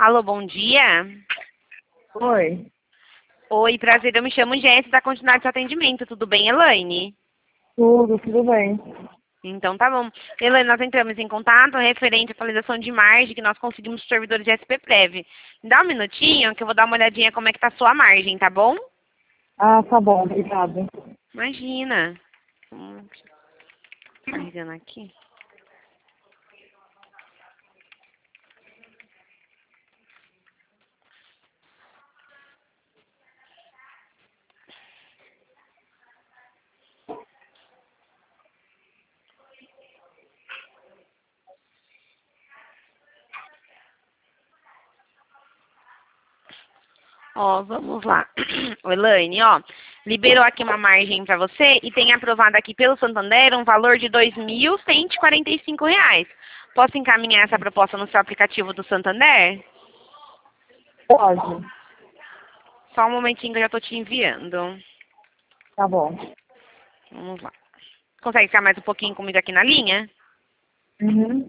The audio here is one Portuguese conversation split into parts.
Alô, bom dia. Oi, Oi, prazer, eu me chamo Jéssica, da continuidade de atendimento. Tudo bem, Elaine? tudo bem. Então tá bom. Elaine, nós entramos em contato referente à atualização de margem que nós conseguimos dos servidores de SPPrev. Me dá um minutinho que eu vou dar uma olhadinha como é que tá a sua margem, tá bom? Ah, tá bom, obrigada. Imagina. Carregando aqui. Ó, vamos lá. Ô, Elaine, ó, liberou aqui uma margem para você e tem aprovado aqui pelo Santander um valor de R$ 2.145. Posso encaminhar essa proposta no seu aplicativo do Santander? Pode, Só um momentinho que eu já estou te enviando. tá bom. Vamos lá. Consegue ficar mais um pouquinho comigo aqui na linha? Uhum.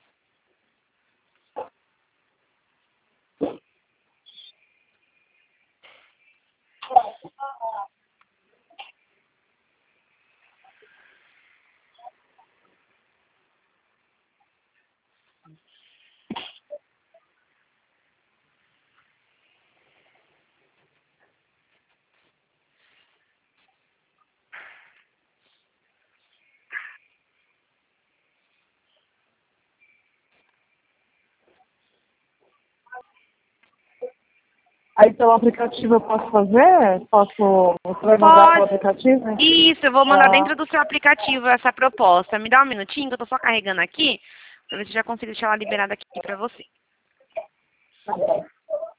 Aí pelo aplicativo eu posso fazer? Você vai mandar pelo Pode. aplicativo? Isso, eu vou mandar Ah, dentro do seu aplicativo essa proposta. Me dá um minutinho que eu estou só carregando aqui, para ver se eu já consigo deixar ela liberada aqui para você. tá bom.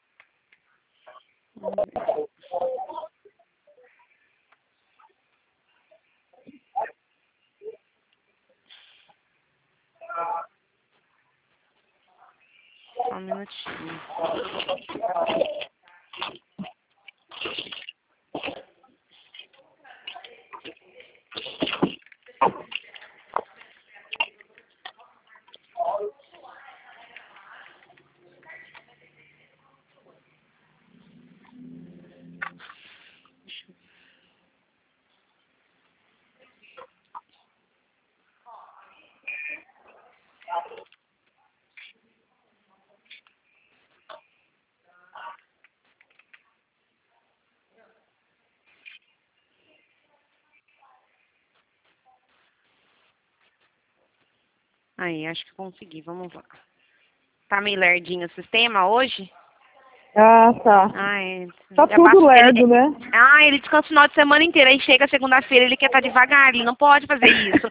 Só um minutinho. Aí, acho que consegui. Vamos lá. Tá meio lerdinho o sistema hoje? Ah, tá. Ai, Tá já basta tudo que ele... lerdo, né? Ele descansa o final de semana inteiro. Aí chega segunda-feira, ele quer estar devagar. Ele não pode fazer isso.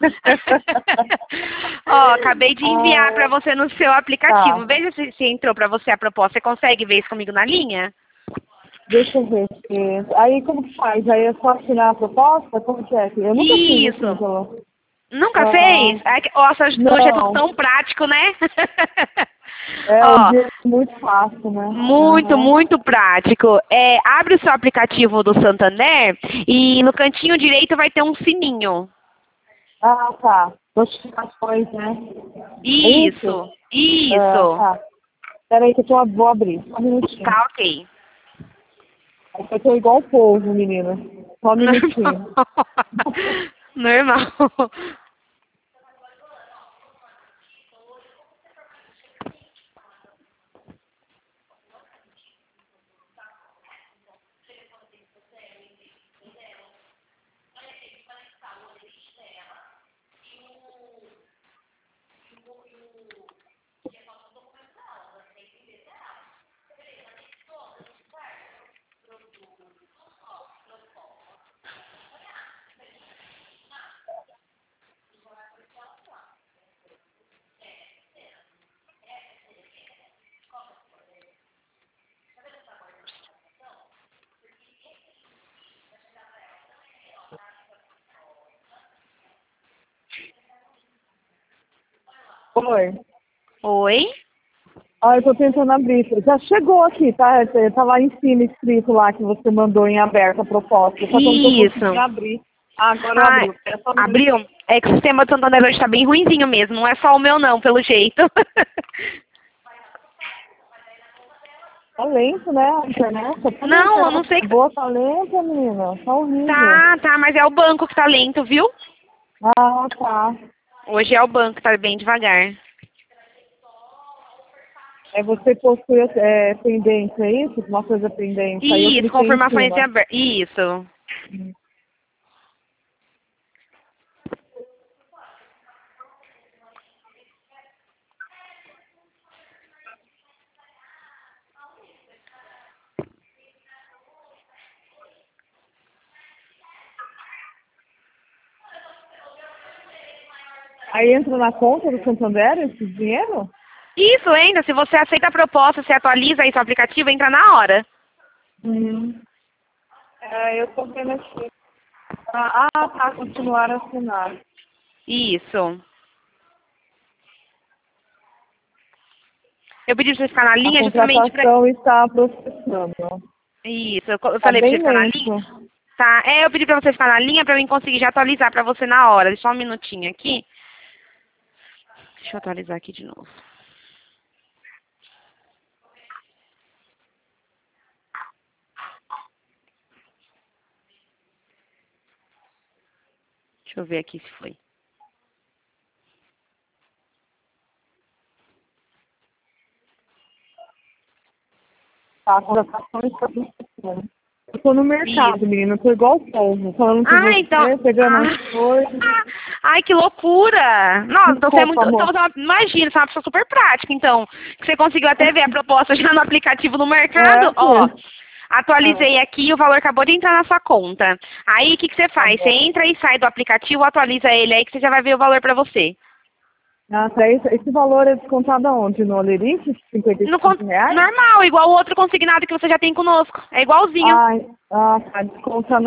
Ó, acabei de enviar Ah, pra você no seu aplicativo. tá. Veja se entrou pra você a proposta. Você consegue ver isso comigo na linha? Deixa eu ver. Aí como que faz? Aí é só assinar a proposta? Como que é? Eu nunca fiz assim, Isso. pelo... Nunca Ah, fez? Nossa, hoje é tudo não. tão prático, né? É, Ó, hoje é muito fácil, né? muito, Aham. muito prático. Abre o seu aplicativo do Santander e no cantinho direito vai ter um sininho. Ah, tá. Notificações, né? É isso? Isso, Ah, isso. tá. Peraí que vou abrir. Só um minutinho. Tá ok. Eu tô igual o povo, menina. Só um Normal. minutinho. Normal. Oi. Oi? Ah, eu tô tentando abrir. Já chegou aqui, tá? Tá lá em cima escrito lá que você mandou em aberto a proposta. Só que eu não tô conseguindo Isso. abrir. Ah, agora Ah, abriu. É só um abriu? minutinho. É que o sistema do Santander hoje tá bem ruinzinho mesmo. Não é só o meu não, pelo jeito. Tá lento, né? A internet. Tá Não, lenta. eu não sei. Boa, tá lenta, menina. Tá horrível. Tá, mas é o banco que tá lento, viu? Ah, tá. Hoje é o banco que tá bem devagar. É você possui pendência, é isso? Uma coisa pendente. Aí eu Isso, cliquei em confirmações em cima. aberto. Isso. Aí entra na conta do Santander esse dinheiro? Isso, ainda. Se você aceita a proposta, você atualiza aí seu aplicativo, entra na hora. Eu tô vendo aqui. Tá. Continuar a assinar. Isso. Eu pedi pra você ficar na A linha justamente pra... contratação está processando. Isso, eu Tá falei pra você bem ficar na lento. linha. Tá, eu pedi pra você ficar na linha pra eu conseguir já atualizar pra você na hora. Deixa só um minutinho aqui. Deixa eu atualizar aqui de novo. Deixa eu ver aqui se foi. Tá, a contratação está processando. Eu tô no mercado, Isso. menina. Eu tô igual o povo. Falando com você, Então... pegando as coisas. Ai, que loucura! Nossa, então você é muito... Desculpa, Então, amor. imagina, você é uma pessoa super prática, então. Que você conseguiu até ver a proposta já no aplicativo no mercado. Ó, Filha. atualizei aqui, o valor acabou de entrar na sua conta. Aí, o que você Tá faz? Você bom. entra e sai do aplicativo, atualiza ele aí que você já vai ver o valor pra você. Tá, esse valor é descontado aonde? No Olerite? No, R$ 55? normal, igual o outro consignado que você já tem conosco. É igualzinho. Tá. Desconta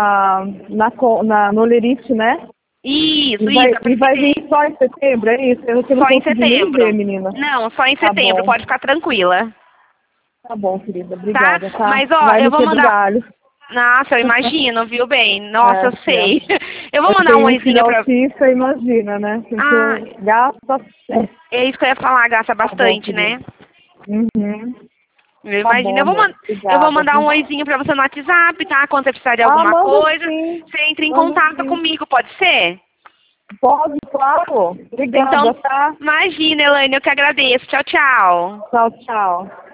no Olerite, né? Isso, E vai vir só em setembro, é isso? Eu não só em consegui nem ver, setembro. menina. Não, só em Tá setembro, bom. pode ficar tranquila. Tá bom, querida. Tá? Obrigada, tá? Mas, ó, Vai eu me vou quebrar mandar... galho. Nossa, eu imagino, viu bem? Nossa, eu Filha. sei. Eu vou Eu mandar um tenho um filho oizinho pra... autista, imagina, né? Ah, Porque gasta. é isso que eu ia falar, gasta Tá bom, bastante, querida. né? Uhum. Eu Tá imagino. bom, amor. Eu vou Obrigada, mandar um viu? oizinho pra você no WhatsApp, tá? Quando você precisar de alguma Manda coisa, sim. você entra em Manda contato sim. comigo, pode ser? Pode, claro. Então, Obrigada, tá? imagina, Elaine, eu que agradeço. Tchau, tchau. Tchau, tchau.